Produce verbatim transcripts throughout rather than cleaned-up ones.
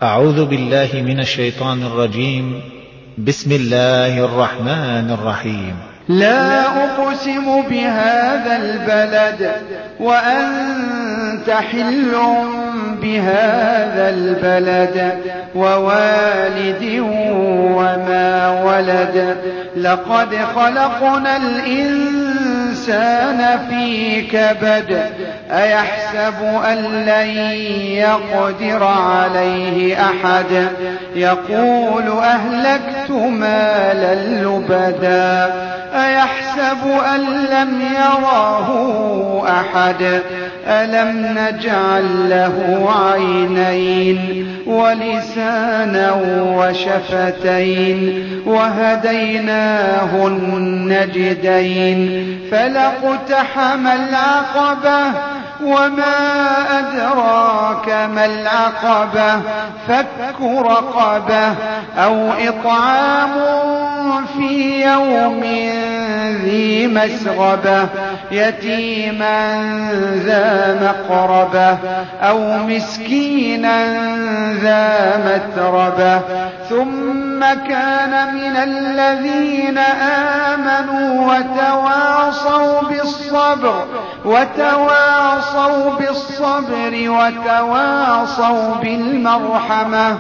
أعوذ بالله من الشيطان الرجيم. بسم الله الرحمن الرحيم. لا أقسم بهذا البلد وأنت حل بهذا البلد ووالد وما ولد لقد خلقنا الإنسان في كبد أيحسب أن لن يقدر عليه أحد يقول أهلكت مالا لبدا أيحسب أن لم يره أحد ألم نجعل له عينين ولسانا وشفتين وهديناه النجدين فلاقتحم العقبة وما أدراك ما العقبة فك رقبة أو إطعام في يوم ذي مسغبة يتيما ذا مقربة أو مسكينا ذا متربة ثم كان من الذين آمنوا وتواصوا بالصبر وتواصوا بالصبر وتواصوا بالمرحمة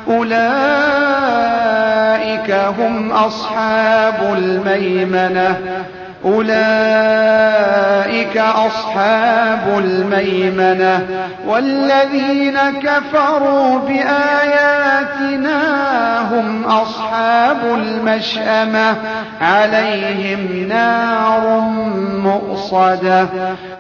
أولئك هم أصحاب الميمنة أولئك أصحاب الميمنة والذين كفروا بآياتنا هم أصحاب المشأمة عليهم نار مؤصدة